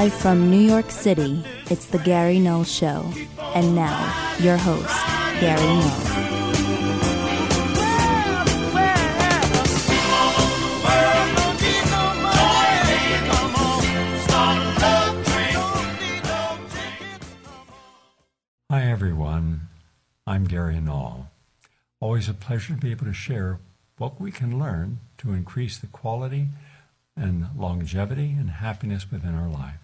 Live from New York City, it's the Gary Null Show. And now, your host, Gary Null. Hi everyone, I'm Gary Null. Always a pleasure to be able to share what we can learn to increase the quality and longevity and happiness within our life.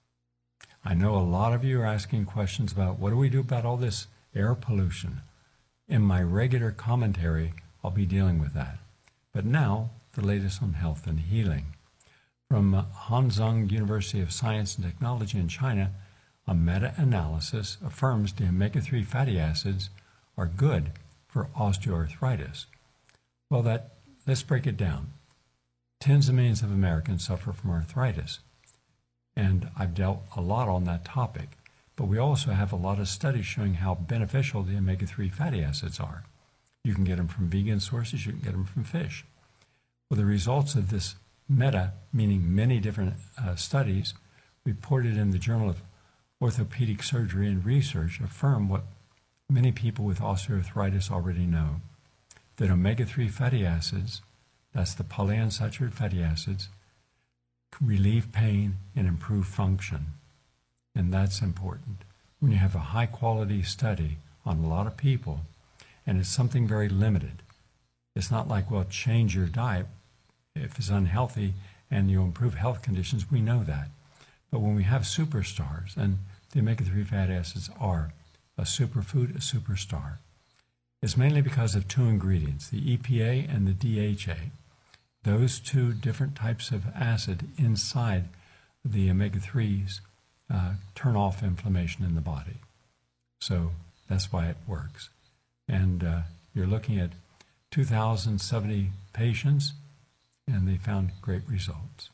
I know a lot of you are asking questions about what do we do about all this air pollution. In my regular commentary, I'll be dealing with that. But now, the latest on health and healing. From Hanzhong University of Science and Technology in China, a meta-analysis affirms the omega-3 fatty acids are good for osteoarthritis. Well, let's break it down. Tens of millions of Americans suffer from arthritis, and I've dealt a lot on that topic, but we also have a lot of studies showing how beneficial the omega-3 fatty acids are. You can get them from vegan sources, you can get them from fish. Well, the results of this meta, meaning many different studies, reported in the Journal of Orthopedic Surgery and Research affirm what many people with osteoarthritis already know, that omega-3 fatty acids, that's the polyunsaturated fatty acids, relieve pain and improve function. And that's important. When you have a high-quality study on a lot of people, and it's something very limited, it's not like, well, change your diet if it's unhealthy and you improve health conditions. We know that. But when we have superstars, and the omega-3 fatty acids are a superfood, a superstar, it's mainly because of two ingredients, the EPA and the DHA. Those two different types of acid inside the omega-3s turn off inflammation in the body. So that's why it works. And you're looking at 2,070 patients, and they found great results.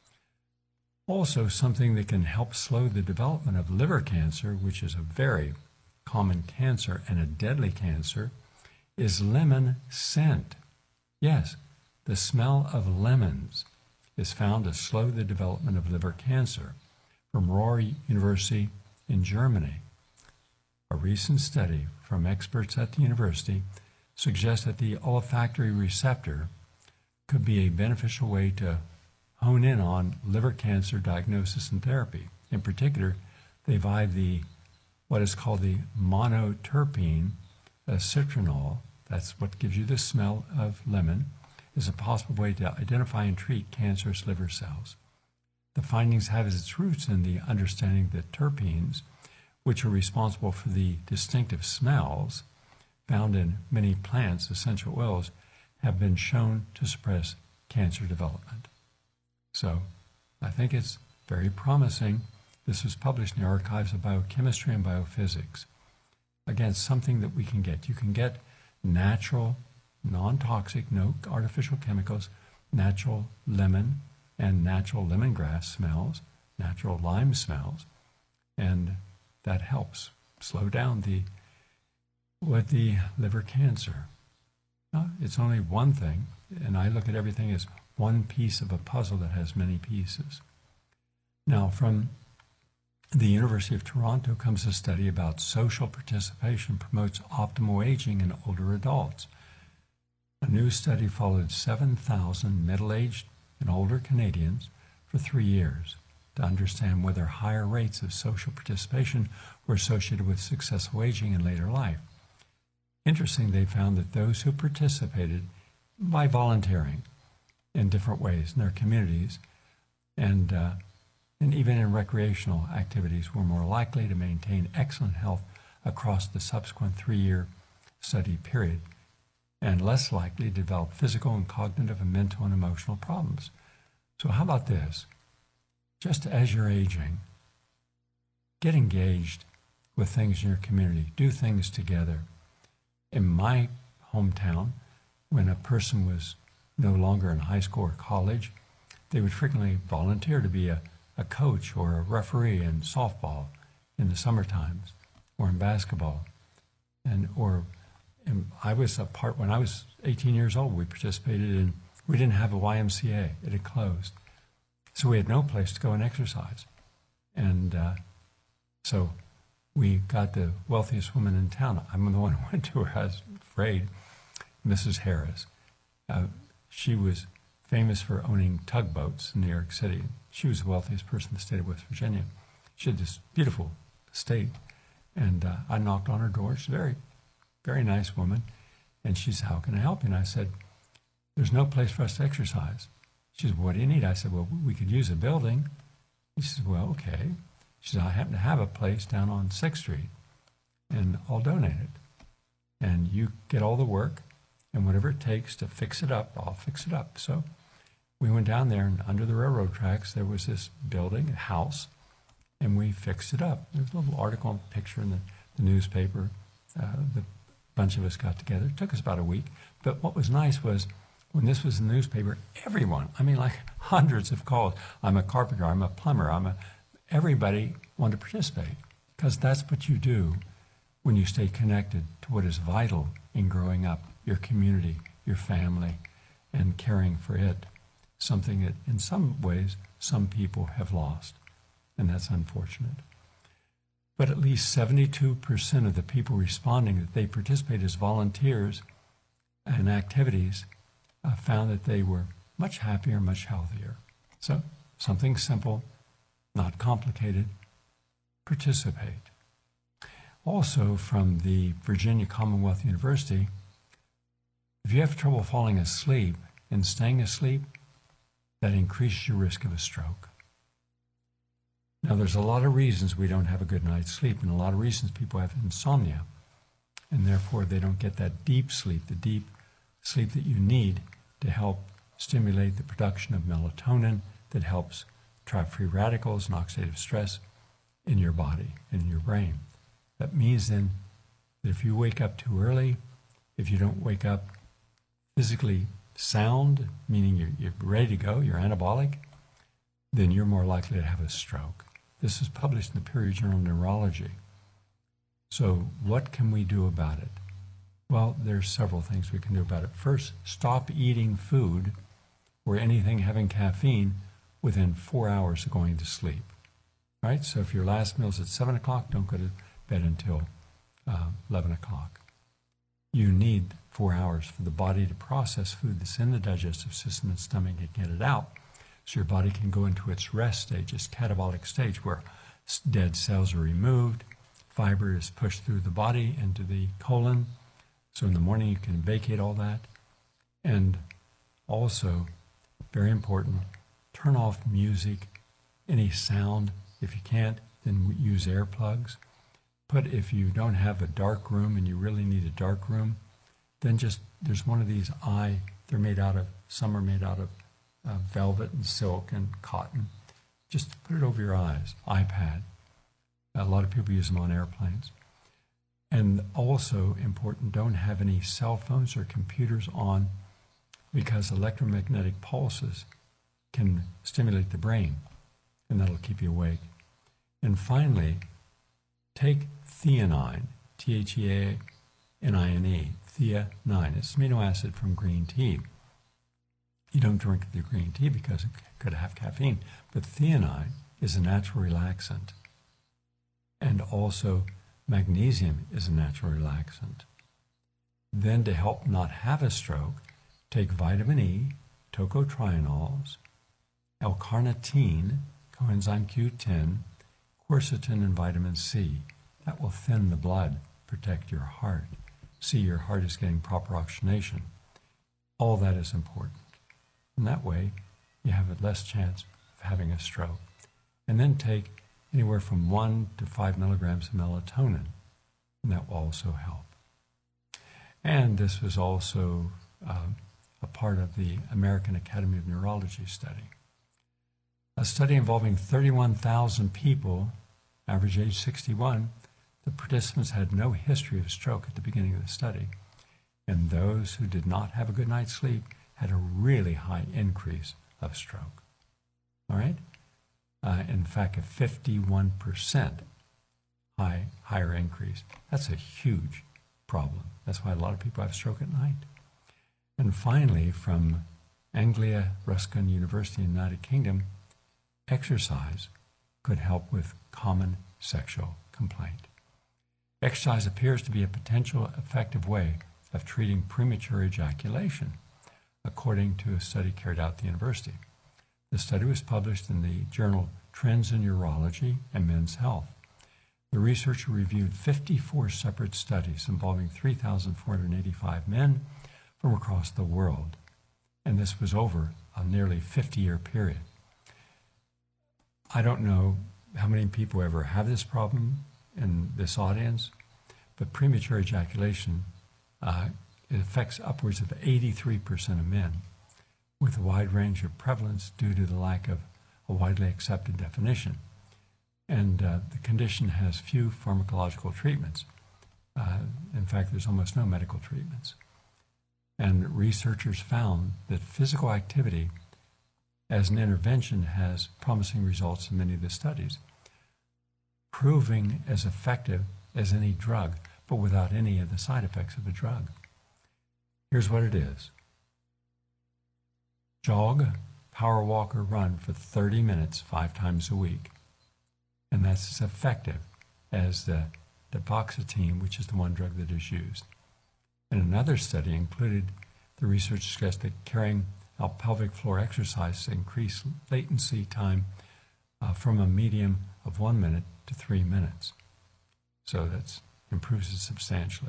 Also, something that can help slow the development of liver cancer, which is a very common cancer and a deadly cancer, is lemon scent. Yes, the smell of lemons is found to slow the development of liver cancer. From Ruhr University in Germany, a recent study from experts at the university suggests that the olfactory receptor could be a beneficial way to hone in on liver cancer diagnosis and therapy. In particular, they find what is called the monoterpene citronol, that's what gives you the smell of lemon, is a possible way to identify and treat cancerous liver cells. The findings have its roots in the understanding that terpenes, which are responsible for the distinctive smells found in many plants, essential oils, have been shown to suppress cancer development. So I think it's very promising. This was published in the Archives of Biochemistry and Biophysics. Again, something that we can get. You can get natural, non-toxic, no artificial chemicals, natural lemon and natural lemongrass smells, natural lime smells, and that helps slow down the liver cancer. It's only one thing, and I look at everything as one piece of a puzzle that has many pieces. Now, from the University of Toronto comes a study about social participation promotes optimal aging in older adults. A new study followed 7,000 middle-aged and older Canadians for 3 years to understand whether higher rates of social participation were associated with successful aging in later life. Interesting, they found that those who participated by volunteering in different ways in their communities and even in recreational activities were more likely to maintain excellent health across the subsequent 3-year study period and less likely to develop physical and cognitive and mental and emotional problems. So how about this? Just as you're aging, get engaged with things in your community. Do things together. In my hometown, when a person was no longer in high school or college, they would frequently volunteer to be a coach or a referee in softball in the summer times or in basketball. And I was a part, when I was 18 years old, we participated in, we didn't have a YMCA, it had closed. So we had no place to go and exercise. And so we got the wealthiest woman in town. I'm the one who went to her. I was afraid. Mrs. Harris. She was famous for owning tugboats in New York City. She was the wealthiest person in the state of West Virginia. She had this beautiful estate. And I knocked on her door. She's a very, very nice woman. And she said, "How can I help you?" And I said, "There's no place for us to exercise." She said, "What do you need?" I said, "Well, we could use a building." She said, "Well, okay." She said, "I happen to have a place down on 6th Street, and I'll donate it. And you get all the work, and whatever it takes to fix it up, I'll fix it up." So we went down there, and under the railroad tracks, there was this building, a house, and we fixed it up. There was a little article and picture in the newspaper. The bunch of us got together. It took us about a week. But what was nice was when this was in the newspaper, everyone, I mean, like hundreds of calls. I'm a carpenter, I'm a plumber, everybody wanted to participate, because that's what you do when you stay connected to what is vital in growing up, your community, your family, and caring for it, something that in some ways some people have lost, and that's unfortunate. But at least 72% of the people responding that they participate as volunteers in activities found that they were much happier, much healthier. So something simple, not complicated, participate. Also from the Virginia Commonwealth University, if you have trouble falling asleep and staying asleep, that increases your risk of a stroke. Now, there's a lot of reasons we don't have a good night's sleep, and a lot of reasons people have insomnia, and therefore they don't get that deep sleep, the deep sleep that you need to help stimulate the production of melatonin that helps trap free radicals and oxidative stress in your body and in your brain. That means then that if you wake up too early, if you don't wake up physically sound, meaning you're ready to go, you're anabolic, then you're more likely to have a stroke. This is published in the Peer Journal of Neurology. So what can we do about it? Well, there's several things we can do about it. First, stop eating food or anything having caffeine within 4 hours of going to sleep. Right? So if your last meal is at 7 o'clock, don't go to bed until 11 o'clock. You need 4 hours for the body to process food that's in the digestive system and stomach and get it out, so your body can go into its rest stage, its catabolic stage, where dead cells are removed, fiber is pushed through the body into the colon. So in the morning you can vacate all that. And also, very important, turn off music, any sound. If you can't, then use earplugs. But if you don't have a dark room and you really need a dark room, then just, there's one of these they're made out of, some are made out of velvet and silk and cotton. Just put it over your eyes, iPad. A lot of people use them on airplanes. And also important, don't have any cell phones or computers on, because electromagnetic pulses can stimulate the brain, and that'll keep you awake. And finally, take theanine, Theanine, theanine. It's an amino acid from green tea. You don't drink the green tea because it could have caffeine, but theanine is a natural relaxant. And also magnesium is a natural relaxant. Then to help not have a stroke, take vitamin E, tocotrienols, L-carnitine, coenzyme Q10, quercetin, and vitamin C. That will thin the blood, protect your heart. See, your heart is getting proper oxygenation. All that is important. And that way, you have a less chance of having a stroke. And then take anywhere from 1 to 5 milligrams of melatonin, and that will also help. And this was also a part of the American Academy of Neurology study. A study involving 31,000 people, average age 61, the participants had no history of stroke at the beginning of the study. And those who did not have a good night's sleep had a really high increase of stroke. All right? In fact, a 51% higher increase. That's a huge problem. That's why a lot of people have stroke at night. And finally, from Anglia Ruskin University in the United Kingdom, exercise could help with common sexual complaint. Exercise appears to be a potential effective way of treating premature ejaculation, according to a study carried out at the university. The study was published in the journal Trends in Urology and Men's Health. The researcher reviewed 54 separate studies involving 3,485 men from across the world, and this was over a nearly 50-year period. I don't know how many people ever have this problem in this audience, but premature ejaculation it affects upwards of 83% of men, with a wide range of prevalence due to the lack of a widely accepted definition. And the condition has few pharmacological treatments. In fact, there's almost no medical treatments. And researchers found that physical activity as an intervention has promising results in many of the studies, proving as effective as any drug, but without any of the side effects of a drug. Here's what it is. Jog, power walk, or run for 30 minutes 5 times a week. And that's as effective as the duloxetine, which is the one drug that is used. And another study included the research suggests that carrying out pelvic floor exercise increase latency time from a median of 1 minute to 3 minutes. So that improves it substantially.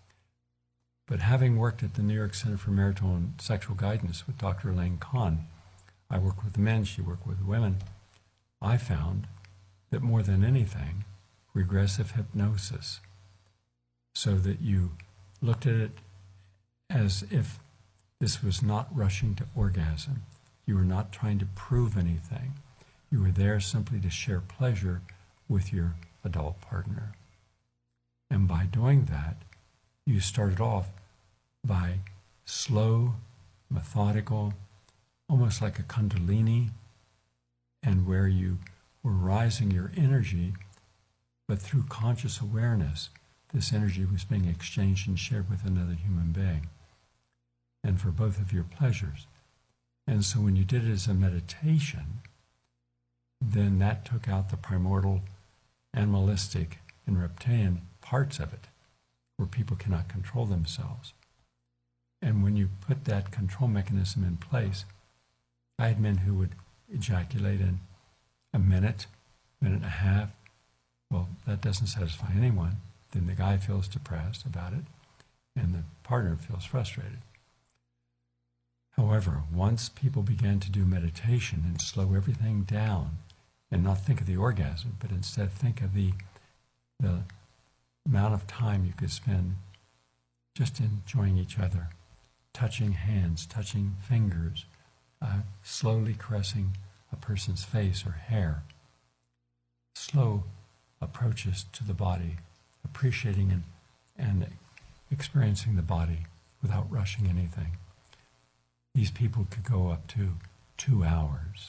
But having worked at the New York Center for Marital and Sexual Guidance with Dr. Elaine Kahn, I work with men, she worked with women, I found that more than anything, regressive hypnosis, so that you looked at it as if this was not rushing to orgasm. You were not trying to prove anything. You were there simply to share pleasure with your adult partner. And by doing that, you started off by slow, methodical, almost like a kundalini, and where you were rising your energy, but through conscious awareness, this energy was being exchanged and shared with another human being, and for both of your pleasures. And so when you did it as a meditation, then that took out the primordial, animalistic, and reptilian parts of it, where people cannot control themselves. And when you put that control mechanism in place, I had men who would ejaculate in a minute, minute and a half. Well, that doesn't satisfy anyone. Then the guy feels depressed about it, and the partner feels frustrated. However, once people began to do meditation and slow everything down, and not think of the orgasm, but instead think of the amount of time you could spend just enjoying each other, touching hands, touching fingers, slowly caressing a person's face or hair, slow approaches to the body, appreciating and experiencing the body without rushing anything. These people could go up to 2 hours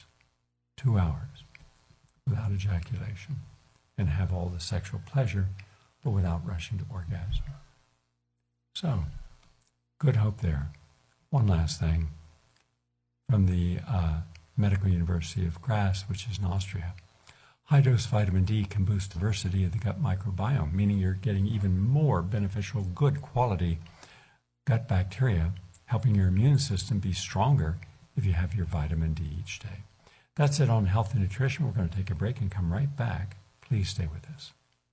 without ejaculation and have all the sexual pleasure, but without rushing to orgasm. So, good hope there. One last thing from the Medical University of Graz, which is in Austria. High-dose vitamin D can boost diversity of the gut microbiome, meaning you're getting even more beneficial, good quality gut bacteria, helping your immune system be stronger if you have your vitamin D each day. That's it on health and nutrition. We're going to take a break and come right back. Please stay with us.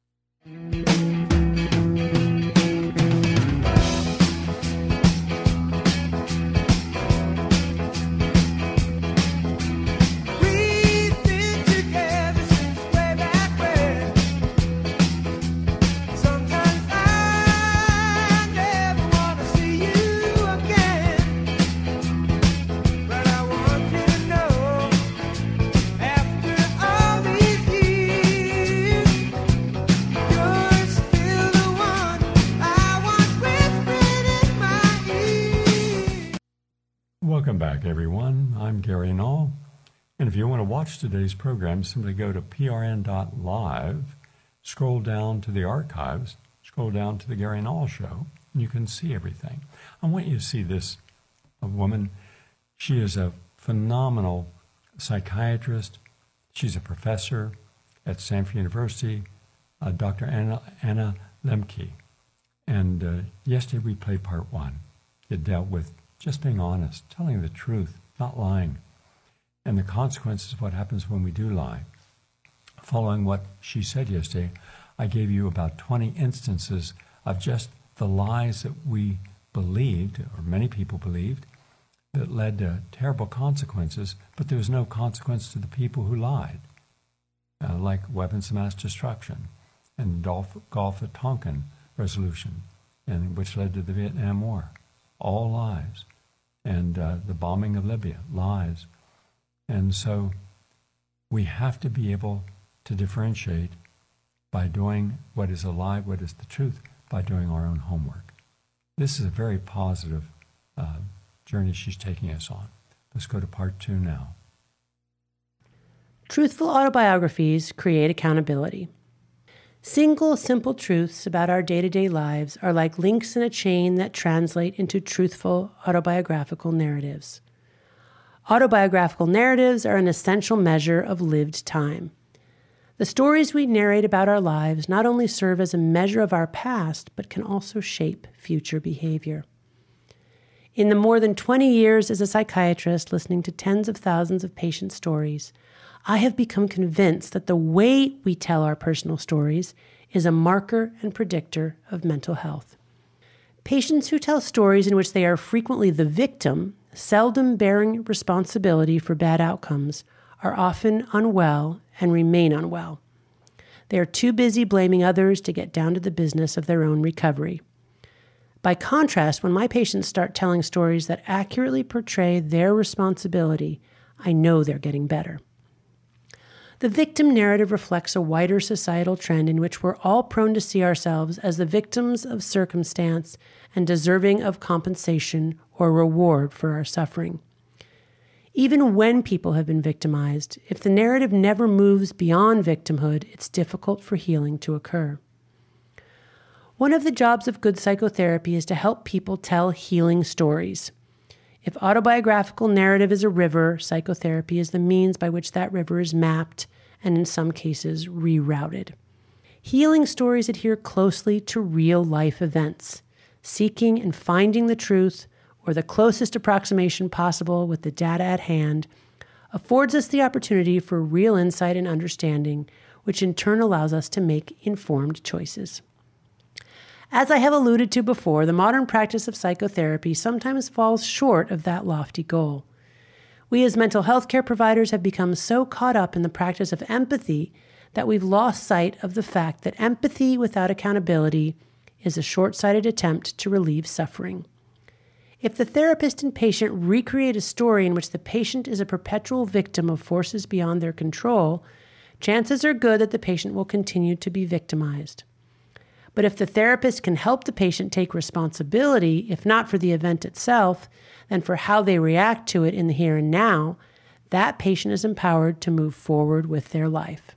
Welcome back, everyone. I'm Gary Null. And if you want to watch today's program, simply go to prn.live, scroll down to the archives, scroll down to the Gary Null Show, and you can see everything. I want you to see this woman. She is a phenomenal psychiatrist. She's a professor at Stanford University, Dr. Anna Lemke. And yesterday we played part one. It dealt with just being honest, telling the truth, not lying, and the consequences of what happens when we do lie. Following what she said yesterday, I gave you about 20 instances of just the lies that we believed, or many people believed, that led to terrible consequences, but there was no consequence to the people who lied, like weapons of mass destruction and Gulf of Tonkin resolution, and which led to the Vietnam War. All lies. And the bombing of Libya, lies. And so we have to be able to differentiate by doing what is a lie, what is the truth, by doing our own homework. This is a very positive journey she's taking us on. Let's go to part two now. Truthful autobiographies create accountability. Single, simple truths about our day-to-day lives are like links in a chain that translate into truthful autobiographical narratives. Autobiographical narratives are an essential measure of lived time. The stories we narrate about our lives not only serve as a measure of our past, but can also shape future behavior. In the more than 20 years as a psychiatrist listening to tens of thousands of patient stories, I have become convinced that the way we tell our personal stories is a marker and predictor of mental health. Patients who tell stories in which they are frequently the victim, seldom bearing responsibility for bad outcomes, are often unwell and remain unwell. They are too busy blaming others to get down to the business of their own recovery. By contrast, when my patients start telling stories that accurately portray their responsibility, I know they're getting better. The victim narrative reflects a wider societal trend in which we're all prone to see ourselves as the victims of circumstance and deserving of compensation or reward for our suffering. Even when people have been victimized, if the narrative never moves beyond victimhood, it's difficult for healing to occur. One of the jobs of good psychotherapy is to help people tell healing stories. If autobiographical narrative is a river, psychotherapy is the means by which that river is mapped and in some cases rerouted. Healing stories adhere closely to real-life events, seeking and finding the truth or the closest approximation possible with the data at hand affords us the opportunity for real insight and understanding, which in turn allows us to make informed choices. As I have alluded to before, the modern practice of psychotherapy sometimes falls short of that lofty goal. We as mental health care providers have become so caught up in the practice of empathy that we've lost sight of the fact that empathy without accountability is a short-sighted attempt to relieve suffering. If the therapist and patient recreate a story in which the patient is a perpetual victim of forces beyond their control, chances are good that the patient will continue to be victimized. But if the therapist can help the patient take responsibility, if not for the event itself, then for how they react to it in the here and now, that patient is empowered to move forward with their life.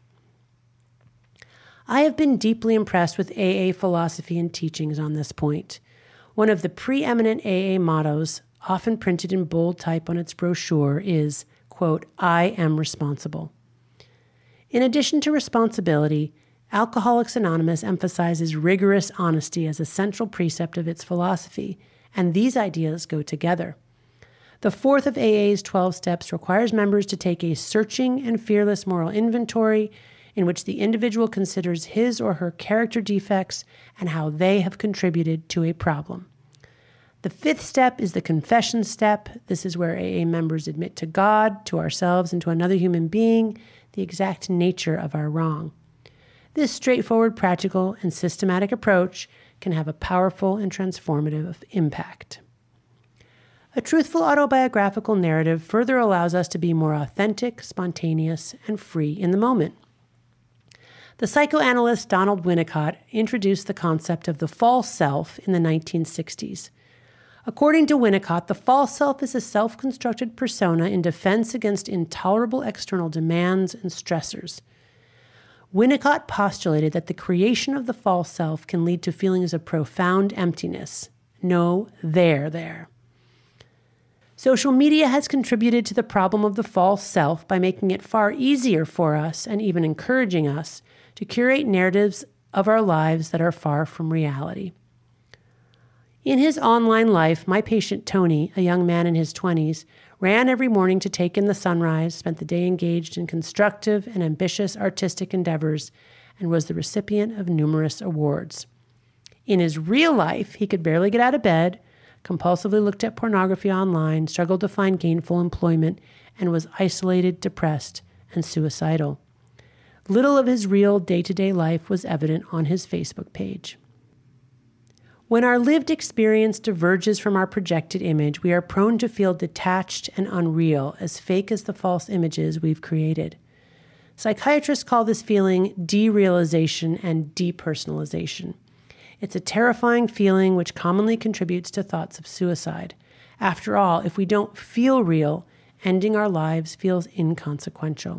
I have been deeply impressed with AA philosophy and teachings on this point. One of the preeminent AA mottos, often printed in bold type on its brochure, is, quote, "I am responsible." In addition to responsibility, Alcoholics Anonymous emphasizes rigorous honesty as a central precept of its philosophy, and these ideas go together. The fourth of AA's 12 steps requires members to take a searching and fearless moral inventory in which the individual considers his or her character defects and how they have contributed to a problem. The fifth step is the confession step. This is where AA members admit to God, to ourselves, and to another human being the exact nature of our wrong. This straightforward, practical, and systematic approach can have a powerful and transformative impact. A truthful autobiographical narrative further allows us to be more authentic, spontaneous, and free in the moment. The psychoanalyst Donald Winnicott introduced the concept of the false self in the 1960s. According to Winnicott, the false self is a self-constructed persona in defense against intolerable external demands and stressors. Winnicott postulated that the creation of the false self can lead to feelings of profound emptiness. No there there. Social media has contributed to the problem of the false self by making it far easier for us and even encouraging us to curate narratives of our lives that are far from reality. In his online life, my patient Tony, a young man in his 20s, ran every morning to take in the sunrise, spent the day engaged in constructive and ambitious artistic endeavors, and was the recipient of numerous awards. In his real life, he could barely get out of bed, compulsively looked at pornography online, struggled to find gainful employment, and was isolated, depressed, and suicidal. Little of his real day-to-day life was evident on his Facebook page. When our lived experience diverges from our projected image, we are prone to feel detached and unreal, as fake as the false images we've created. Psychiatrists call this feeling derealization and depersonalization. It's a terrifying feeling which commonly contributes to thoughts of suicide. After all, if we don't feel real, ending our lives feels inconsequential.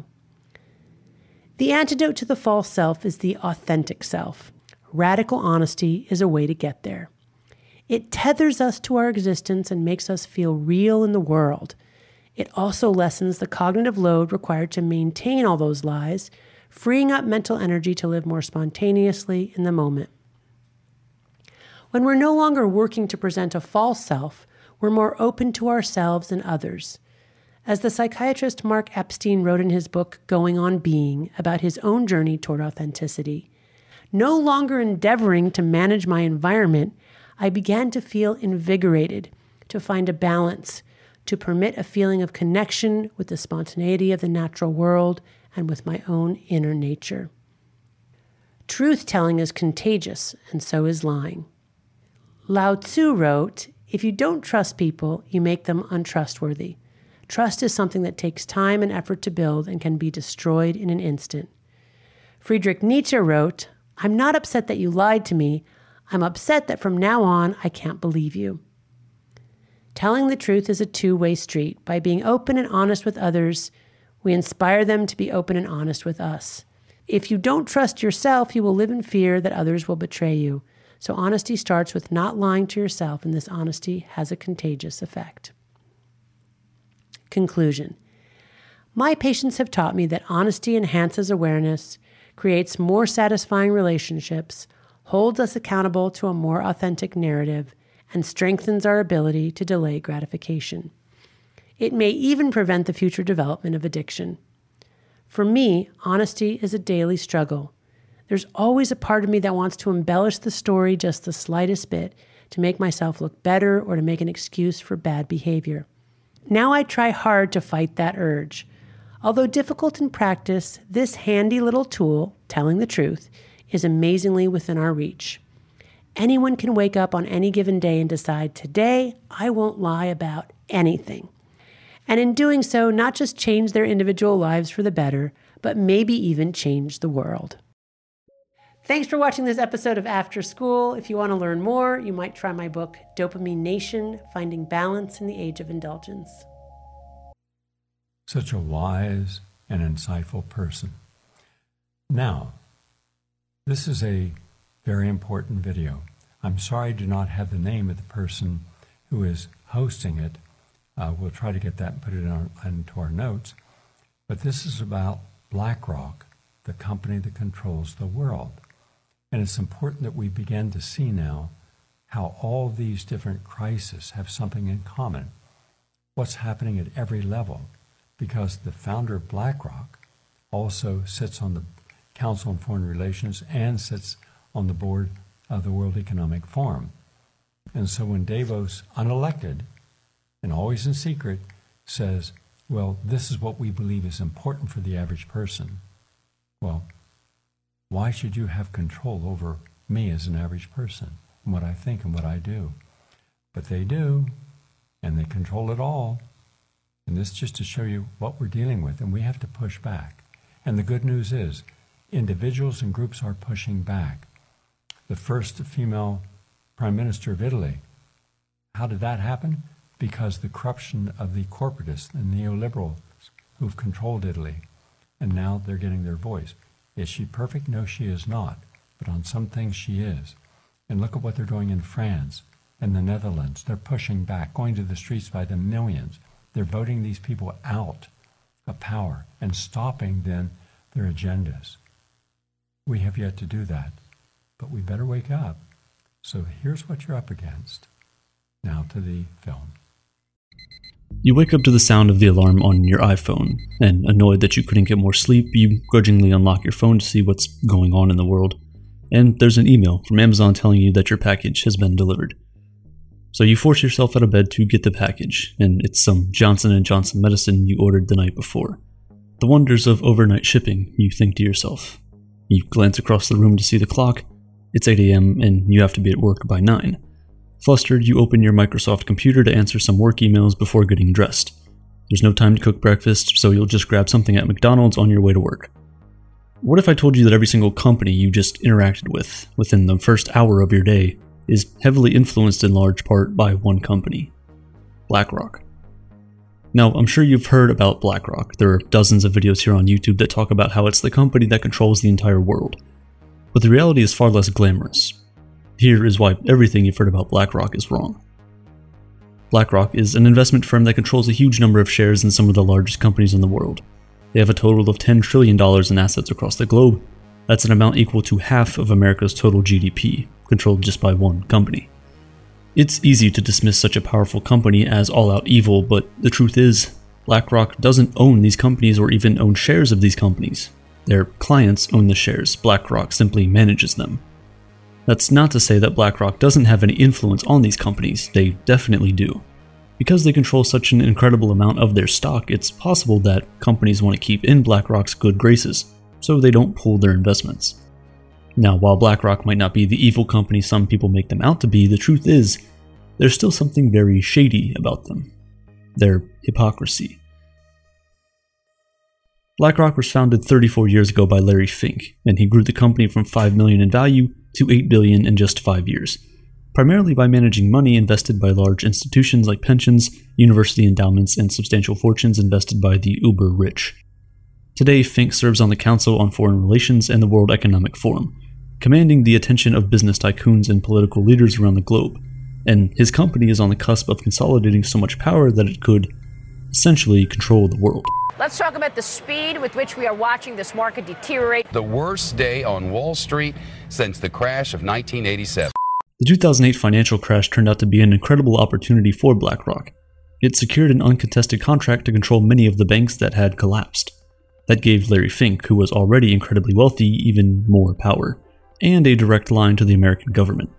The antidote to the false self is the authentic self. Radical honesty is a way to get there. It tethers us to our existence and makes us feel real in the world. It also lessens the cognitive load required to maintain all those lies, freeing up mental energy to live more spontaneously in the moment. When we're no longer working to present a false self, we're more open to ourselves and others. As the psychiatrist Mark Epstein wrote in his book, Going on Being, about his own journey toward authenticity, no longer endeavoring to manage my environment, I began to feel invigorated, to find a balance, to permit a feeling of connection with the spontaneity of the natural world and with my own inner nature. Truth-telling is contagious, and so is lying. Lao Tzu wrote, "If you don't trust people, you make them untrustworthy. Trust is something that takes time and effort to build and can be destroyed in an instant." Friedrich Nietzsche wrote, "I'm not upset that you lied to me. I'm upset that from now on, I can't believe you." Telling the truth is a two-way street. By being open and honest with others, we inspire them to be open and honest with us. If you don't trust yourself, you will live in fear that others will betray you. So honesty starts with not lying to yourself, and this honesty has a contagious effect. Conclusion. My patients have taught me that honesty enhances awareness, creates more satisfying relationships, holds us accountable to a more authentic narrative, and strengthens our ability to delay gratification. It may even prevent the future development of addiction. For me, honesty is a daily struggle. There's always a part of me that wants to embellish the story just the slightest bit, to make myself look better or to make an excuse for bad behavior. Now I try hard to fight that urge. Although difficult in practice, this handy little tool, telling the truth, is amazingly within our reach. Anyone can wake up on any given day and decide, today I won't lie about anything. And in doing so, not just change their individual lives for the better, but maybe even change the world. Thanks for watching this episode of After School. If you want to learn more, you might try my book, Dopamine Nation: Finding Balance in the Age of Indulgence. Such a wise and insightful person. Now, this is a very important video. I'm sorry I do not have the name of the person who is hosting it. We'll try to get that and put it into our notes. But this is about BlackRock, the company that controls the world. And it's important that we begin to see now how all these different crises have something in common. What's happening at every level, because the founder of BlackRock also sits on the Council on Foreign Relations and sits on the board of the World Economic Forum. And so when Davos, unelected and always in secret, says, well, this is what we believe is important for the average person, well, why should you have control over me as an average person and what I think and what I do? But they do, and they control it all. And this just to show you what we're dealing with, and we have to push back. And the good news is, individuals and groups are pushing back. The first female prime minister of Italy, how did that happen? Because the corruption of the corporatists and neoliberals who've controlled Italy, and now they're getting their voice. Is she perfect? No, she is not. But on some things she is. And look at what they're doing in France. in the Netherlands. They're pushing back, going to the streets by the millions. They're voting these people out of power and stopping then their agendas. We have yet to do that, but we better wake up. So here's what you're up against. Now to the film. You wake up to the sound of the alarm on your iPhone, and annoyed that you couldn't get more sleep, you grudgingly unlock your phone to see what's going on in the world, and there's an email from Amazon telling you that your package has been delivered. So you force yourself out of bed to get the package, and it's some Johnson & Johnson medicine you ordered the night before. The wonders of overnight shipping, you think to yourself. You glance across the room to see the clock. It's 8 a.m. and you have to be at work by 9. Flustered, you open your Microsoft computer to answer some work emails before getting dressed. There's no time to cook breakfast, so you'll just grab something at McDonald's on your way to work. What if I told you that every single company you just interacted with within the first hour of your day is heavily influenced in large part by one company? BlackRock. Now, I'm sure you've heard about BlackRock. There are dozens of videos here on YouTube that talk about how it's the company that controls the entire world. But the reality is far less glamorous. Here is why everything you've heard about BlackRock is wrong. BlackRock is an investment firm that controls a huge number of shares in some of the largest companies in the world. They have a total of $10 trillion in assets across the globe. That's an amount equal to half of America's total GDP, controlled just by one company. It's easy to dismiss such a powerful company as all-out evil, but the truth is, BlackRock doesn't own these companies or even own shares of these companies. Their clients own the shares, BlackRock simply manages them. That's not to say that BlackRock doesn't have any influence on these companies, they definitely do. Because they control such an incredible amount of their stock, it's possible that companies want to keep in BlackRock's good graces, so they don't pull their investments. Now, while BlackRock might not be the evil company some people make them out to be, the truth is, there's still something very shady about them. Their hypocrisy. BlackRock was founded 34 years ago by Larry Fink, and he grew the company from $5 million in value to $8 billion in just 5 years, primarily by managing money invested by large institutions like pensions, university endowments, and substantial fortunes invested by the uber-rich. Today, Fink serves on the Council on Foreign Relations and the World Economic Forum, commanding the attention of business tycoons and political leaders around the globe, and his company is on the cusp of consolidating so much power that it could essentially control the world. Let's talk about the speed with which we are watching this market deteriorate. The worst day on Wall Street since the crash of 1987. The 2008 financial crash turned out to be an incredible opportunity for BlackRock. It secured an uncontested contract to control many of the banks that had collapsed. That gave Larry Fink, who was already incredibly wealthy, even more power, and a direct line to the American government.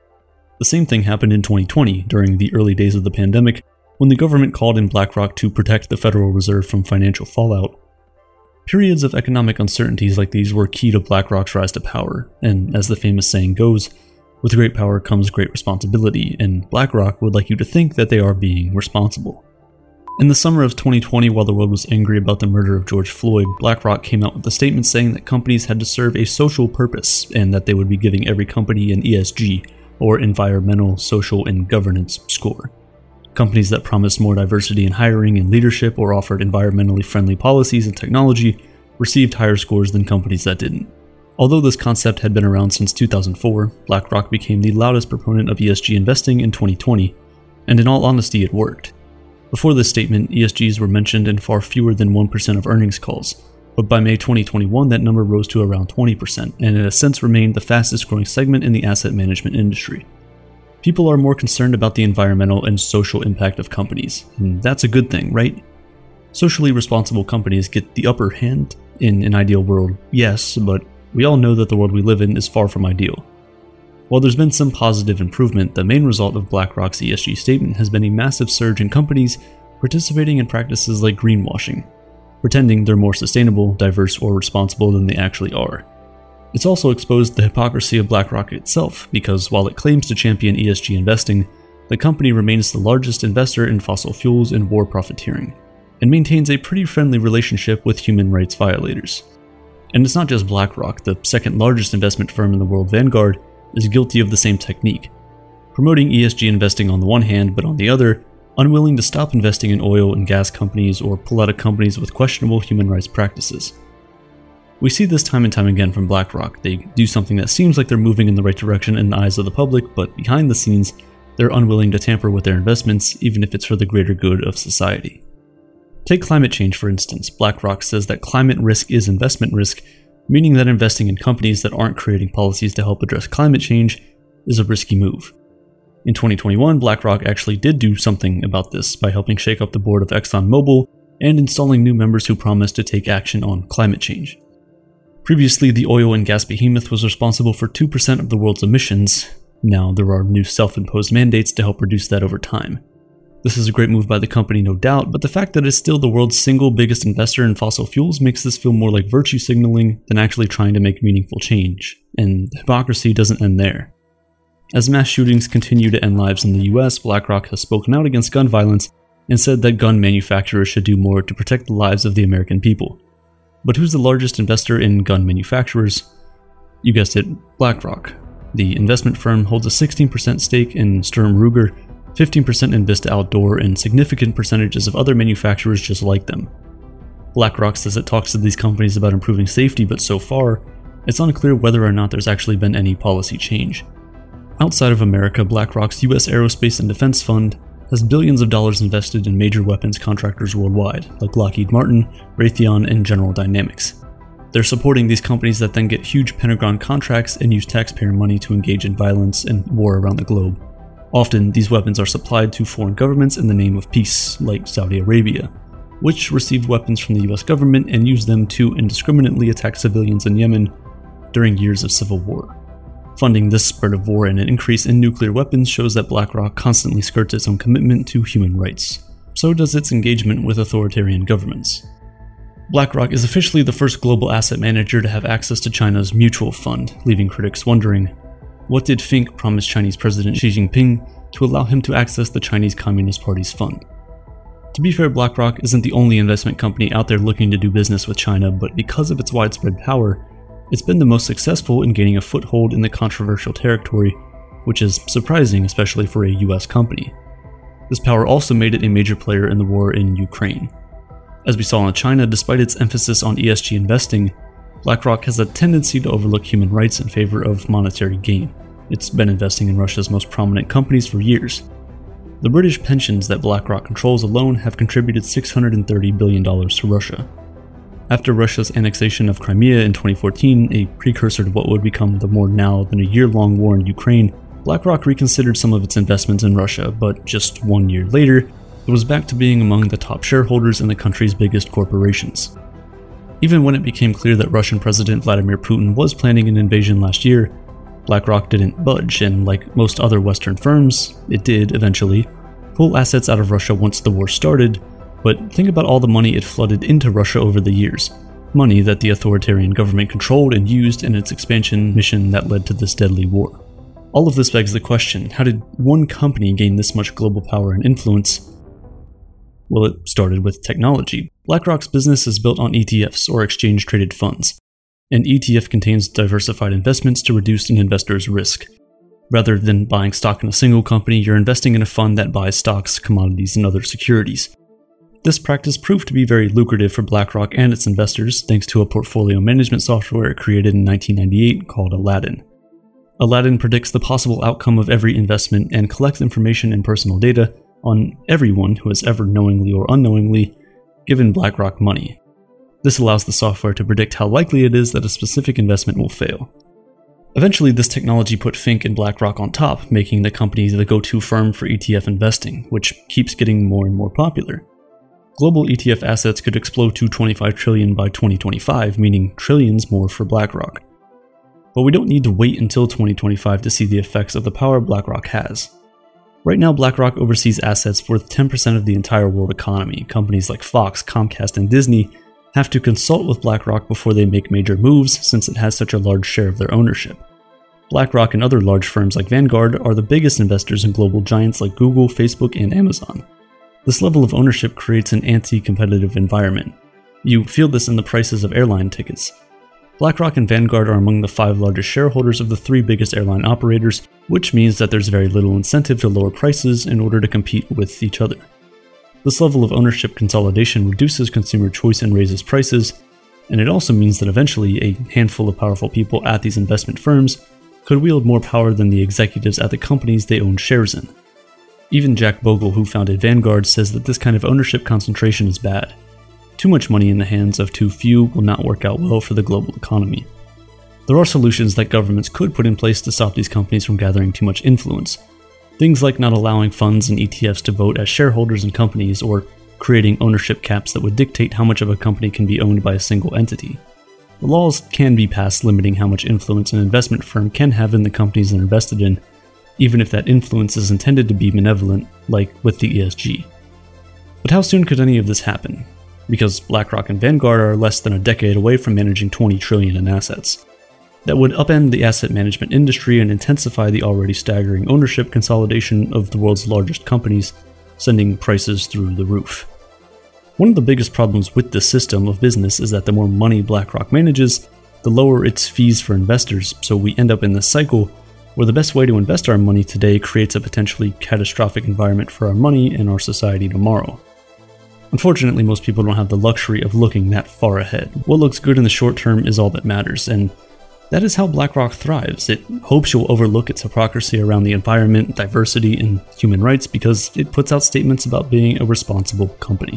The same thing happened in 2020, during the early days of the pandemic, when the government called in BlackRock to protect the Federal Reserve from financial fallout. Periods of economic uncertainties like these were key to BlackRock's rise to power, and as the famous saying goes, with great power comes great responsibility, and BlackRock would like you to think that they are being responsible. In the summer of 2020, while the world was angry about the murder of George Floyd, BlackRock came out with a statement saying that companies had to serve a social purpose, and that they would be giving every company an ESG, or Environmental, Social, and Governance score. Companies that promised more diversity in hiring and leadership or offered environmentally friendly policies and technology received higher scores than companies that didn't. Although this concept had been around since 2004, BlackRock became the loudest proponent of ESG investing in 2020, and in all honesty, it worked. Before this statement, ESGs were mentioned in far fewer than 1% of earnings calls, but by May 2021 that number rose to around 20%, and in a sense remained the fastest growing segment in the asset management industry. People are more concerned about the environmental and social impact of companies, and that's a good thing, right? Socially responsible companies get the upper hand in an ideal world, yes, but we all know that the world we live in is far from ideal. While there's been some positive improvement, the main result of BlackRock's ESG statement has been a massive surge in companies participating in practices like greenwashing, pretending they're more sustainable, diverse, or responsible than they actually are. It's also exposed the hypocrisy of BlackRock itself, because while it claims to champion ESG investing, the company remains the largest investor in fossil fuels and war profiteering, and maintains a pretty friendly relationship with human rights violators. And it's not just BlackRock, the second largest investment firm in the world, Vanguard, is guilty of the same technique, promoting ESG investing on the one hand, but on the other, unwilling to stop investing in oil and gas companies or pull out of companies with questionable human rights practices. We see this time and time again from BlackRock. They do something that seems like they're moving in the right direction in the eyes of the public, but behind the scenes, They're unwilling to tamper with their investments, even if it's for the greater good of society. Take climate change, for instance. BlackRock says that climate risk is investment risk, meaning that investing in companies that aren't creating policies to help address climate change is a risky move. In 2021, BlackRock actually did do something about this by helping shake up the board of ExxonMobil and installing new members who promised to take action on climate change. Previously, the oil and gas behemoth was responsible for 2% of the world's emissions. Now there are new self-imposed mandates to help reduce that over time. This is a great move by the company, no doubt, but the fact that it's still the world's single biggest investor in fossil fuels makes this feel more like virtue signaling than actually trying to make meaningful change. And the hypocrisy doesn't end there. As mass shootings continue to end lives in the US, BlackRock has spoken out against gun violence and said that gun manufacturers should do more to protect the lives of the American people. But who's the largest investor in gun manufacturers? You guessed it, BlackRock. The investment firm holds a 16% stake in Sturm Ruger, 15% in Vista Outdoor, and significant percentages of other manufacturers just like them. BlackRock says it talks to these companies about improving safety, but so far, it's unclear whether or not there's actually been any policy change. Outside of America, BlackRock's US Aerospace and Defense Fund has billions of dollars invested in major weapons contractors worldwide, like Lockheed Martin, Raytheon, and General Dynamics. They're supporting these companies that then get huge Pentagon contracts and use taxpayer money to engage in violence and war around the globe. Often, these weapons are supplied to foreign governments in the name of peace, like Saudi Arabia, which received weapons from the US government and used them to indiscriminately attack civilians in Yemen during years of civil war. Funding this spread of war and an increase in nuclear weapons shows that BlackRock constantly skirts its own commitment to human rights. So does its engagement with authoritarian governments. BlackRock is officially the first global asset manager to have access to China's mutual fund, leaving critics wondering, what did Fink promise Chinese President Xi Jinping to allow him to access the Chinese Communist Party's fund? To be fair, BlackRock isn't the only investment company out there looking to do business with China, but because of its widespread power, it's been the most successful in gaining a foothold in the controversial territory, which is surprising, especially for a US company. This power also made it a major player in the war in Ukraine. As we saw in China, despite its emphasis on ESG investing, BlackRock has a tendency to overlook human rights in favor of monetary gain. It's been investing in Russia's most prominent companies for years. The British pensions that BlackRock controls alone have contributed $630 billion to Russia. After Russia's annexation of Crimea in 2014, a precursor to what would become the more now than a year-long war in Ukraine, BlackRock reconsidered some of its investments in Russia, but just 1 year later, it was back to being among the top shareholders in the country's biggest corporations. Even when it became clear that Russian President Vladimir Putin was planning an invasion last year, BlackRock didn't budge, and like most other Western firms, it did, eventually, pull assets out of Russia once the war started. But think about all the money it flooded into Russia over the years. Money that the authoritarian government controlled and used in its expansion mission that led to this deadly war. All of this begs the question, how did one company gain this much global power and influence? Well, it started with technology. BlackRock's business is built on ETFs, or exchange-traded funds. An ETF contains diversified investments to reduce an investor's risk. Rather than buying stock in a single company, you're investing in a fund that buys stocks, commodities, and other securities. This practice proved to be very lucrative for BlackRock and its investors thanks to a portfolio management software it created in 1998 called Aladdin. Aladdin predicts the possible outcome of every investment and collects information and personal data on everyone who has ever knowingly or unknowingly given BlackRock money. This allows the software to predict how likely it is that a specific investment will fail. Eventually, this technology put Fink and BlackRock on top, making the company the go-to firm for ETF investing, which keeps getting more and more popular. Global ETF assets could explode to $25 trillion by 2025, meaning trillions more for BlackRock. But we don't need to wait until 2025 to see the effects of the power BlackRock has. Right now, BlackRock oversees assets worth 10% of the entire world economy. Companies like Fox, Comcast, and Disney have to consult with BlackRock before they make major moves, since it has such a large share of their ownership. BlackRock and other large firms like Vanguard are the biggest investors in global giants like Google, Facebook, and Amazon. This level of ownership creates an anti-competitive environment. You feel this in the prices of airline tickets. BlackRock and Vanguard are among the 5 largest shareholders of the 3 biggest airline operators, which means that there's very little incentive to lower prices in order to compete with each other. This level of ownership consolidation reduces consumer choice and raises prices, and it also means that eventually a handful of powerful people at these investment firms could wield more power than the executives at the companies they own shares in. Even Jack Bogle, who founded Vanguard, says that this kind of ownership concentration is bad. Too much money in the hands of too few will not work out well for the global economy. There are solutions that governments could put in place to stop these companies from gathering too much influence. Things like not allowing funds and ETFs to vote as shareholders in companies, or creating ownership caps that would dictate how much of a company can be owned by a single entity. The laws can be passed limiting how much influence an investment firm can have in the companies they're invested in, even if that influence is intended to be benevolent, like with the ESG. But how soon could any of this happen? Because BlackRock and Vanguard are less than a decade away from managing $20 trillion in assets. That would upend the asset management industry and intensify the already staggering ownership consolidation of the world's largest companies, sending prices through the roof. One of the biggest problems with this system of business is that the more money BlackRock manages, the lower its fees for investors, so we end up in this cycle where the best way to invest our money today creates a potentially catastrophic environment for our money and our society tomorrow. Unfortunately, most people don't have the luxury of looking that far ahead. What looks good in the short term is all that matters, and that is how BlackRock thrives. It hopes you'll overlook its hypocrisy around the environment, diversity, and human rights because it puts out statements about being a responsible company.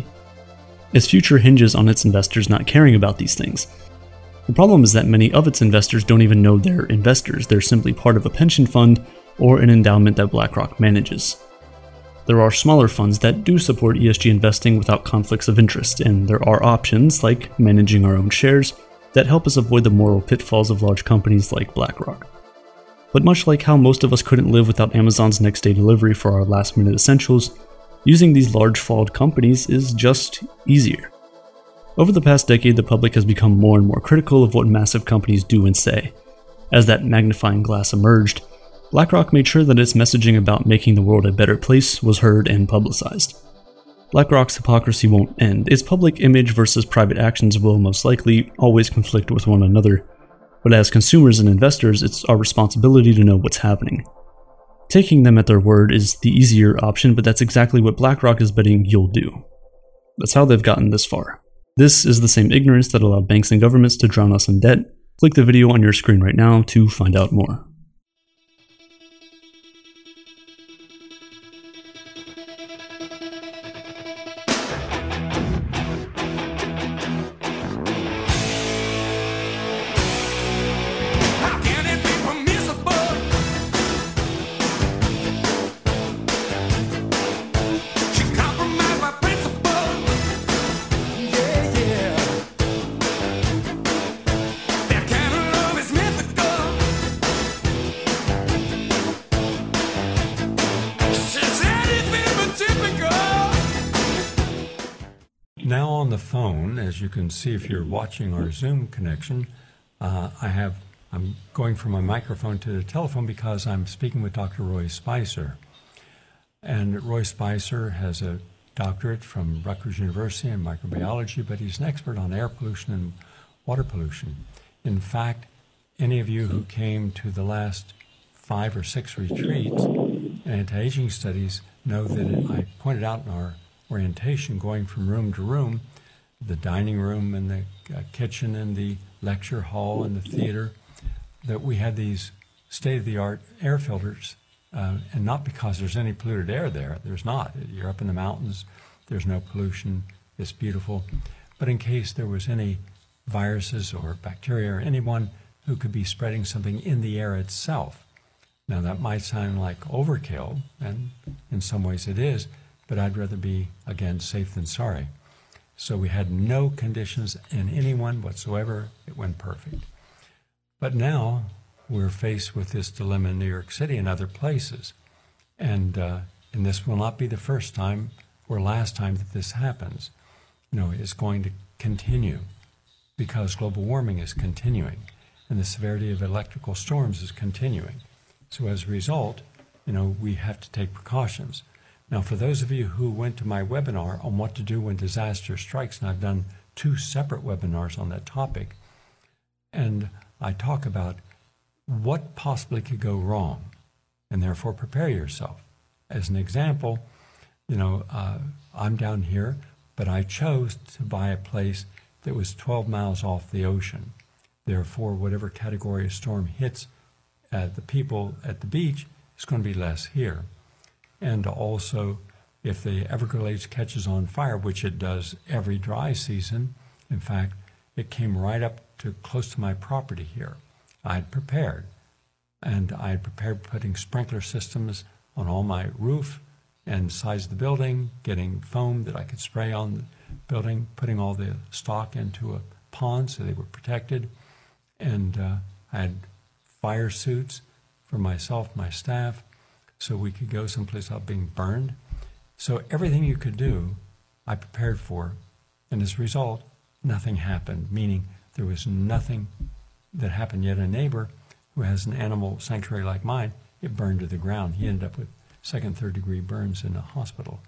Its future hinges on its investors not caring about these things. The problem is that many of its investors don't even know they're investors. They're simply part of a pension fund or an endowment that BlackRock manages. There are smaller funds that do support ESG investing without conflicts of interest, and there are options, like managing our own shares, that help us avoid the moral pitfalls of large companies like BlackRock. But much like how most of us couldn't live without Amazon's next-day delivery for our last-minute essentials, using these large flawed companies is just easier. Over the past decade, the public has become more and more critical of what massive companies do and say. As that magnifying glass emerged, BlackRock made sure that its messaging about making the world a better place was heard and publicized. BlackRock's hypocrisy won't end. Its public image versus private actions will most likely always conflict with one another, but as consumers and investors, it's our responsibility to know what's happening. Taking them at their word is the easier option, but that's exactly what BlackRock is betting you'll do. That's how they've gotten this far. This is the same ignorance that allowed banks and governments to drown us in debt. Click the video on your screen right now to find out more. Now on the phone, as you can see if you're watching our Zoom connection, I'm going from my microphone to the telephone because I'm speaking with Dr. Roy Spicer. And Roy Spicer has a doctorate from Rutgers University in microbiology, but he's an expert on air pollution and water pollution. In fact, any of you who came to the last 5 or 6 retreats and anti-aging studies know that I pointed out in our orientation, going from room to room, the dining room and the kitchen and the lecture hall and the theater, that we had these state-of-the-art air filters, and not because there's any polluted air there. There's not. You're up in the mountains. There's no pollution. It's beautiful. But in case there was any viruses or bacteria or anyone who could be spreading something in the air itself. Now, that might sound like overkill, and in some ways it is, but I'd rather be, again, safe than sorry. So we had no conditions in anyone whatsoever. It went perfect. But now we're faced with this dilemma in New York City and other places. And this will not be the first time or last time that this happens. It's going to continue because global warming is continuing and the severity of electrical storms is continuing. So as a result, we have to take precautions. Now, for those of you who went to my webinar on what to do when disaster strikes, and I've done 2 separate webinars on that topic, and I talk about what possibly could go wrong, and therefore prepare yourself. As an example, I'm down here, but I chose to buy a place that was 12 miles off the ocean. Therefore, whatever category of storm hits the people at the beach, it's going to be less here. And also, if the Everglades catches on fire, which it does every dry season, in fact, it came right up to close to my property here. I had prepared, and I had prepared putting sprinkler systems on all my roof and sides of the building, getting foam that I could spray on the building, putting all the stock into a pond so they were protected, and I had fire suits for myself, my staff, so we could go someplace without being burned. So everything you could do, I prepared for, and as a result, nothing happened, meaning there was nothing that happened. Yet a neighbor who has an animal sanctuary like mine, it burned to the ground. He ended up with second, third degree burns in a hospital.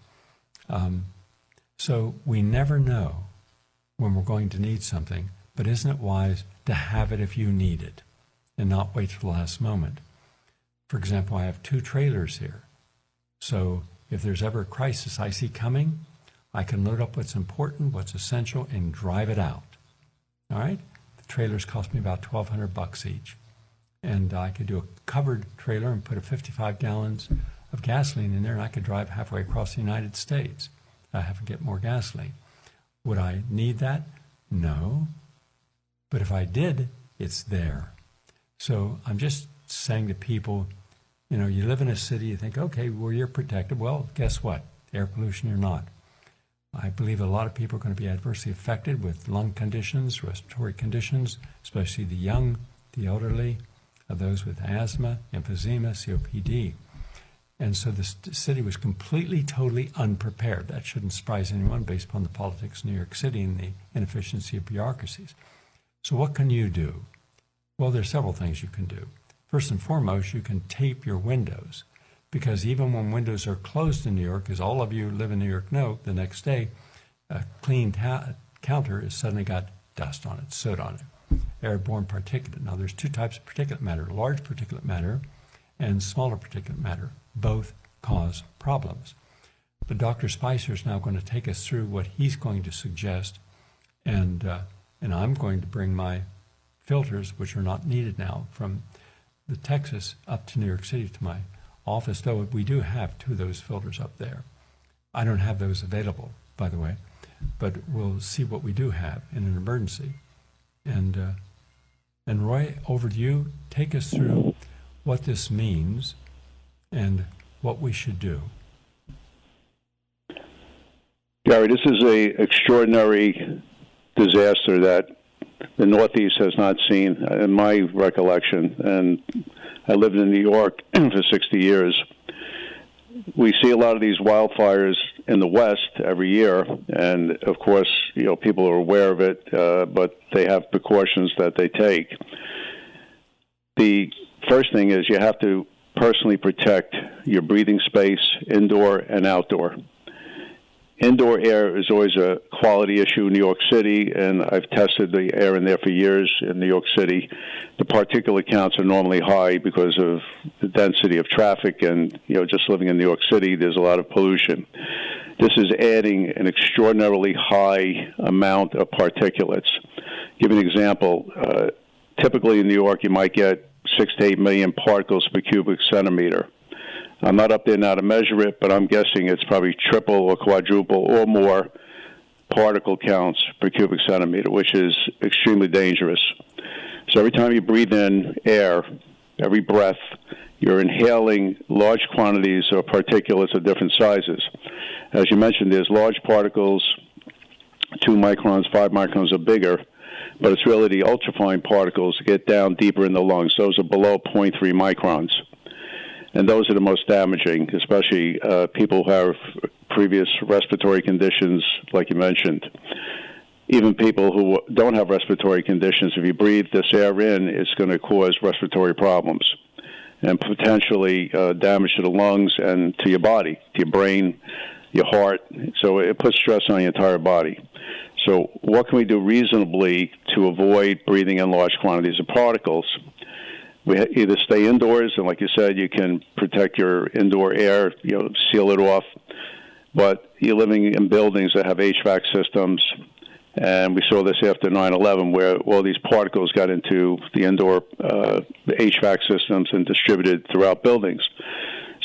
So we never know when we're going to need something, but isn't it wise to have it if you need it and not wait till the last moment? For example, I have 2 trailers here. So if there's ever a crisis I see coming, I can load up what's important, what's essential, and drive it out. All right? The trailers cost me about $1,200 each. And I could do a covered trailer and put a 55 gallons of gasoline in there, and I could drive halfway across the United States. I have to get more gasoline. Would I need that? No. But if I did, it's there. So I'm just saying to people, you live in a city, you think, okay, well, you're protected. Well, guess what? Air pollution, you're not. I believe a lot of people are going to be adversely affected with lung conditions, respiratory conditions, especially the young, the elderly, those with asthma, emphysema, COPD. And so the city was completely, totally unprepared. That shouldn't surprise anyone based upon the politics of New York City and the inefficiency of bureaucracies. So what can you do? Well, there's several things you can do. First and foremost, you can tape your windows, because even when windows are closed in New York, as all of you who live in New York know, the next day, a clean counter has suddenly got dust on it, soot on it, airborne particulate. Now, there's 2 types of particulate matter, large particulate matter and smaller particulate matter. Both cause problems. But Dr. Spicer is now going to take us through what he's going to suggest, and I'm going to bring my filters, which are not needed now, from the Texas up to New York City to my office, though we do have 2 of those filters up there. I don't have those available, by the way, but we'll see what we do have in an emergency. And Roy, over to you. Take us through what this means and what we should do. Gary, this is an extraordinary disaster that the Northeast has not seen, in my recollection. And I lived in New York for 60 years. We see a lot of these wildfires in the West every year, and of course, people are aware of it, but they have precautions that they take. The first thing is you have to personally protect your breathing space, indoor and outdoor. Indoor air is always a quality issue in New York City, and I've tested the air in there for years in New York City. The particulate counts are normally high because of the density of traffic, and just living in New York City, there's a lot of pollution. This is adding an extraordinarily high amount of particulates. Give an example. Typically in New York, you might get 6 to 8 million particles per cubic centimeter. I'm not up there now to measure it, but I'm guessing it's probably triple or quadruple or more particle counts per cubic centimeter, which is extremely dangerous. So every time you breathe in air, every breath, you're inhaling large quantities of particulates of different sizes. As you mentioned, there's large particles, 2 microns, 5 microns or bigger, but it's really the ultrafine particles that get down deeper in the lungs. Those are below 0.3 microns. And those are the most damaging, especially people who have previous respiratory conditions, like you mentioned. Even people who don't have respiratory conditions, if you breathe this air in, it's going to cause respiratory problems and potentially damage to the lungs and to your body, to your brain, your heart. So it puts stress on your entire body. So what can we do reasonably to avoid breathing in large quantities of particles? We either stay indoors, and like you said, you can protect your indoor air, seal it off. But you're living in buildings that have HVAC systems, and we saw this after 9/11, where all these particles got into the indoor the HVAC systems and distributed throughout buildings.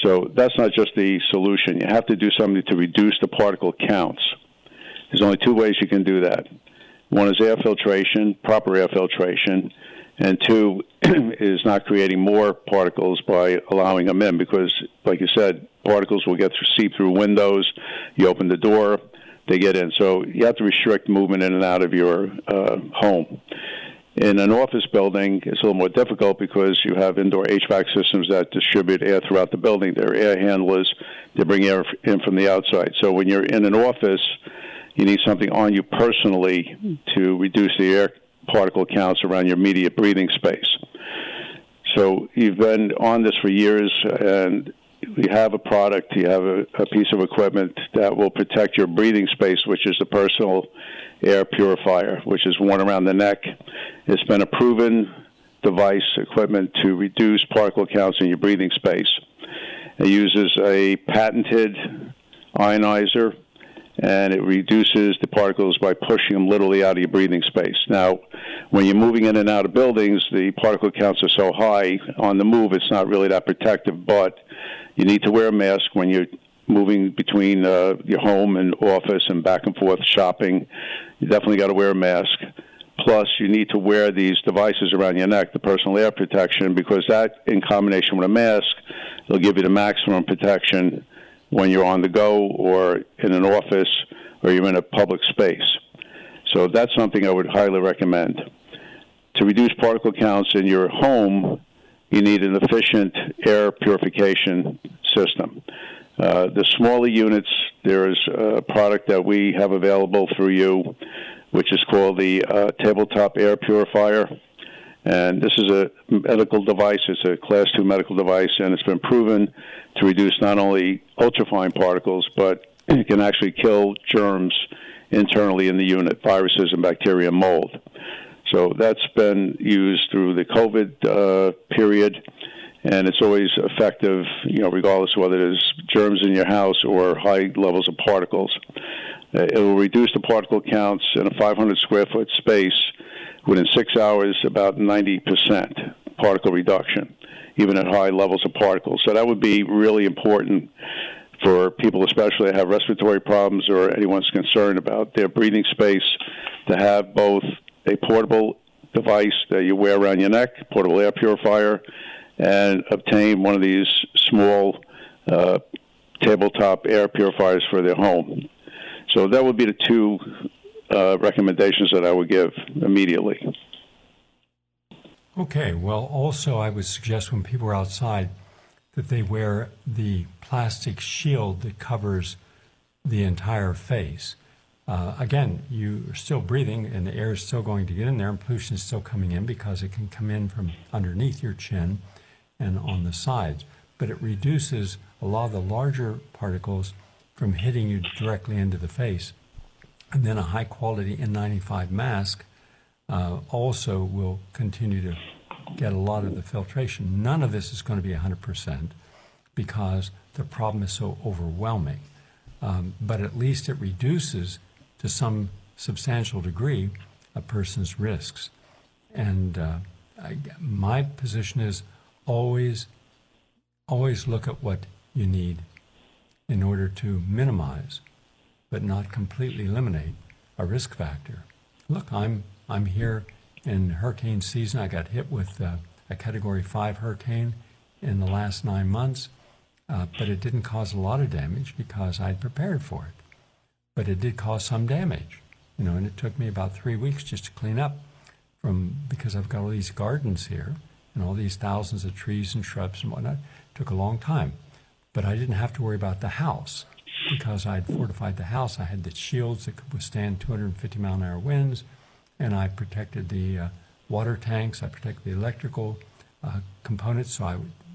So that's not just the solution. You have to do something to reduce the particle counts. There's only two ways you can do that. One is air filtration, proper air filtration, and two is not creating more particles by allowing them in, because, like you said, particles will seep through windows. You open the door, they get in. So you have to restrict movement in and out of your home. In an office building, it's a little more difficult because you have indoor HVAC systems that distribute air throughout the building. They're air handlers. They bring air in from the outside. So when you're in an office, you need something on you personally to reduce the air particle counts around your immediate breathing space. So you've been on this for years, and you have a product, you have a piece of equipment that will protect your breathing space, which is the personal air purifier, which is worn around the neck. It's been a proven device, equipment to reduce particle counts in your breathing space. It uses a patented ionizer, and it reduces the particles by pushing them literally out of your breathing space. Now, when you're moving in and out of buildings, the particle counts are so high. On the move, it's not really that protective, but you need to wear a mask when you're moving between your home and office and back and forth shopping. You definitely got to wear a mask. Plus, you need to wear these devices around your neck, the personal air protection, because that, in combination with a mask, will give you the maximum protection when you're on the go or in an office or you're in a public space. So that's something I would highly recommend. To reduce particle counts in your home, you need an efficient air purification system. The smaller units, there is a product that we have available through you, which is called the Tabletop Air Purifier. And this is a medical device. It's a Class 2 medical device, and it's been proven to reduce not only ultrafine particles, but it can actually kill germs internally in the unit, viruses and bacteria and mold. So that's been used through the COVID period, and it's always effective, regardless of whether there's germs in your house or high levels of particles. It will reduce the particle counts in a 500 square foot space within 6 hours, about 90% particle reduction, even at high levels of particles. So that would be really important for people, especially that have respiratory problems or anyone's concerned about their breathing space, to have both a portable device that you wear around your neck, portable air purifier, and obtain one of these small tabletop air purifiers for their home. So that would be the two recommendations that I would give immediately. Okay, well, also I would suggest when people are outside that they wear the plastic shield that covers the entire face. Again, you're still breathing and the air is still going to get in there and pollution is still coming in because it can come in from underneath your chin and on the sides. But it reduces a lot of the larger particles from hitting you directly into the face. And then a high-quality N95 mask also will continue to get a lot of the filtration. None of this is going to be 100% because the problem is so overwhelming. But at least it reduces to some substantial degree a person's risks. And my position is always look at what you need in order to minimize but not completely eliminate a risk factor. Look, I'm here in hurricane season. I got hit with a Category 5 hurricane in the last 9 months, but it didn't cause a lot of damage because I'd prepared for it. But it did cause some damage, and it took me about 3 weeks just to clean up because I've got all these gardens here and all these thousands of trees and shrubs and whatnot. It took a long time, but I didn't have to worry about the house. Because I had fortified the house, I had the shields that could withstand 250-mile-an-hour winds, and I protected the water tanks. I protected the electrical components. So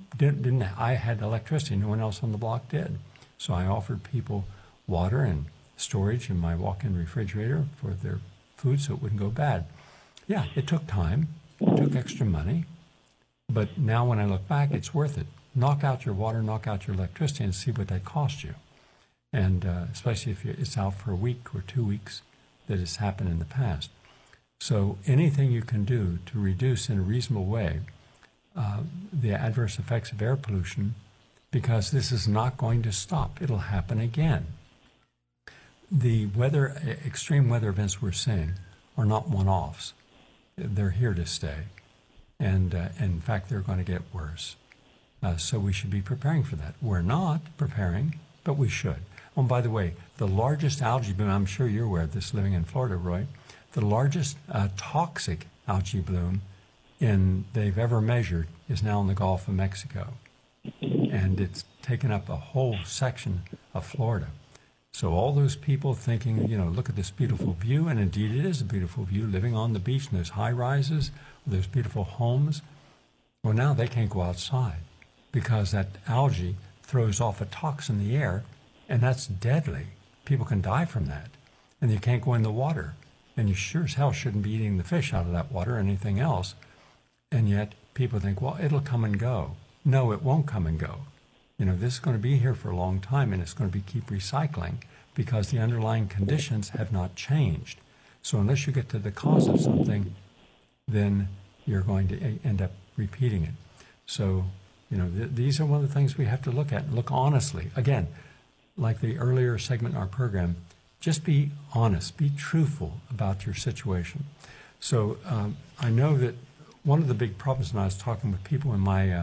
I had electricity. No one else on the block did. So I offered people water and storage in my walk-in refrigerator for their food so it wouldn't go bad. Yeah, it took time. It took extra money. But now when I look back, it's worth it. Knock out your water, knock out your electricity, and see what that cost you. And especially if it's out for a week or 2 weeks that has happened in the past. So anything you can do to reduce in a reasonable way the adverse effects of air pollution because this is not going to stop. It'll happen again. The extreme weather events we're seeing are not one-offs. They're here to stay. And in fact, they're going to get worse. So we should be preparing for that. We're not preparing, but we should. Oh, and by the way, the largest algae bloom, I'm sure you're aware of this living in Florida, Roy, the largest toxic algae bloom they've ever measured is now in the Gulf of Mexico. And it's taken up a whole section of Florida. So all those people thinking, look at this beautiful view, and indeed it is a beautiful view, living on the beach in those high rises, those beautiful homes. Well, now they can't go outside because that algae throws off a toxin in the air, and that's deadly. People can die from that. And you can't go in the water. And you sure as hell shouldn't be eating the fish out of that water or anything else. And yet people think, well, it'll come and go. No, it won't come and go. This is going to be here for a long time, and it's going to keep recycling because the underlying conditions have not changed. So unless you get to the cause of something, then you're going to end up repeating it. So, these are one of the things we have to look at and look honestly. Again, like the earlier segment in our program, just be honest, be truthful about your situation. So I know that one of the big problems when I was talking with people in my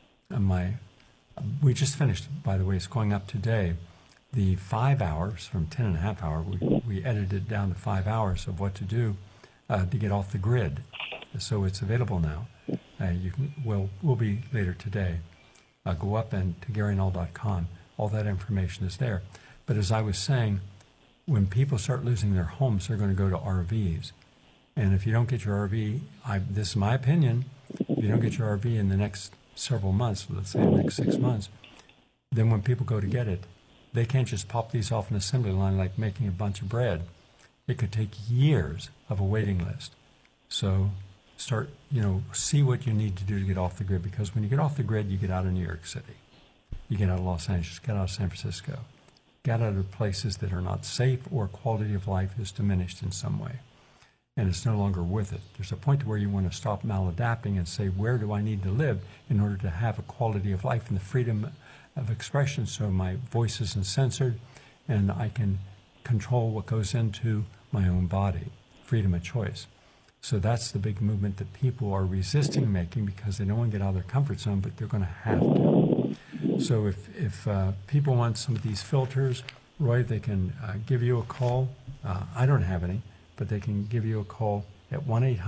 we just finished, by the way, it's going up today, the 5 hours from 10.5 hours. We edited it down to 5 hours of what to do to get off the grid. So it's available now. Will be later today. Go up and to GaryNull.com. All that information is there. But as I was saying, when people start losing their homes, they're going to go to RVs. And if you don't get your RV, this is my opinion, if you don't get your RV in the next several months, let's say the next 6 months, then when people go to get it, they can't just pop these off an assembly line like making a bunch of bread. It could take years of a waiting list. So start, see what you need to do to get off the grid, because when you get off the grid, you get out of New York City. You get out of Los Angeles, get out of San Francisco, get out of places that are not safe or quality of life is diminished in some way. And it's no longer worth it. There's a point where you want to stop maladapting and say, where do I need to live in order to have a quality of life and the freedom of expression so my voice isn't censored and I can control what goes into my own body, freedom of choice. So that's the big movement that people are resisting making because they don't want to get out of their comfort zone, but they're going to have to. So if people want some of these filters, Roy, they can give you a call. I don't have any, but they can give you a call at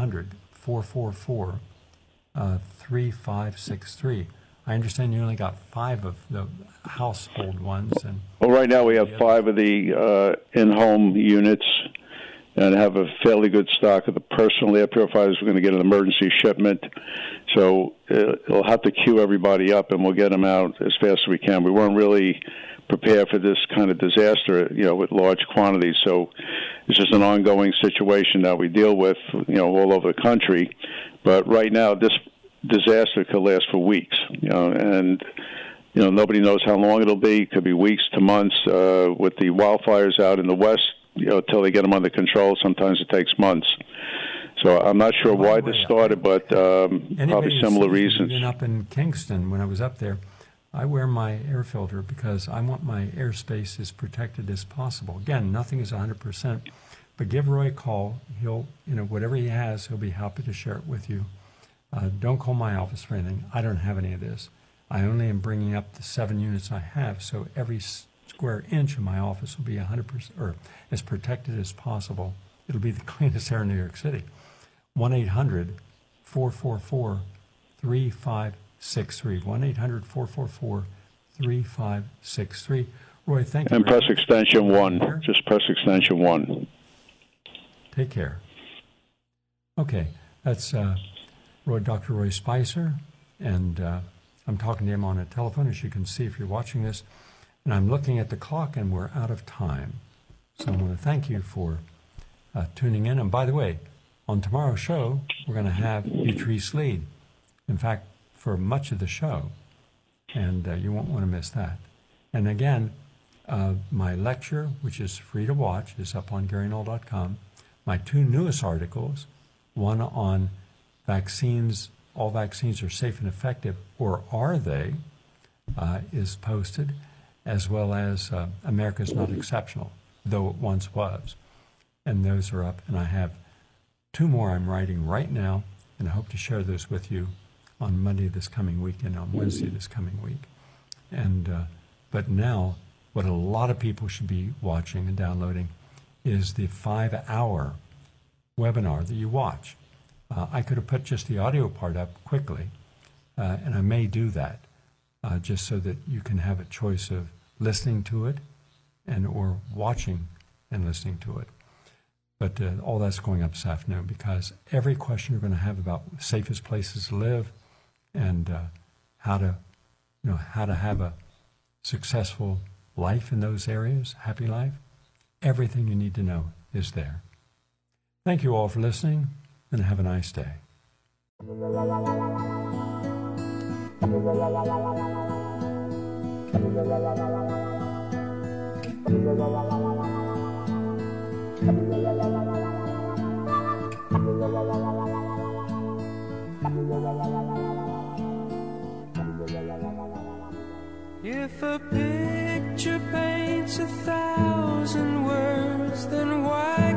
1-800-444-3563. I understand you only got 5 of the household ones. Well, right now we have 5 of the in-home units and have a fairly good stock of the personal air purifiers. We're going to get an emergency shipment. So it'll have to queue everybody up, and we'll get them out as fast as we can. We weren't really prepared for this kind of disaster, with large quantities. So it's just an ongoing situation that we deal with, all over the country. But right now, this disaster could last for weeks, and nobody knows how long it'll be. It could be weeks to months. With the wildfires out in the west, until they get them under control, sometimes it takes months. So I'm not sure why this started, but probably similar reasons. Been up in Kingston when I was up there, I wear my air filter because I want my airspace as protected as possible. Again, nothing is 100%, but give Roy a call. He'll, whatever he has, he'll be happy to share it with you. Don't call my office for anything. I don't have any of this. I only am bringing up the 7 units I have, so every square inch of my office will be 100% or as protected as possible. It'll be the cleanest air in New York City. 1-800-444-3563. 1-800-444-3563. Roy, thank you. And press extension 1. Just press extension 1. Take care. Okay, that's Dr. Roy Spicer, and I'm talking to him on a telephone, as you can see if you're watching this. And I'm looking at the clock, and we're out of time. So I want to thank you for tuning in. And by the way, on tomorrow's show, we're going to have Beatrice Lead. In fact, for much of the show, and you won't want to miss that. And again, my lecture, which is free to watch, is up on GaryNull.com. My 2 newest articles, one on vaccines, all vaccines are safe and effective, or are they? is posted, as well as America's Not Exceptional, though it once was. And those are up, and I have 2 more I'm writing right now, and I hope to share those with you on Monday this coming week and on Wednesday this coming week. And but now, what a lot of people should be watching and downloading is the 5-hour webinar that you watch. I could have put just the audio part up quickly, and I may do that, just so that you can have a choice of listening to it and or watching and listening to it. But all that's going up this afternoon, because every question you're going to have about safest places to live and how to have a successful life in those areas, happy life, everything you need to know is there. Thank you all for listening, and have a nice day. If a picture paints 1,000 words, then why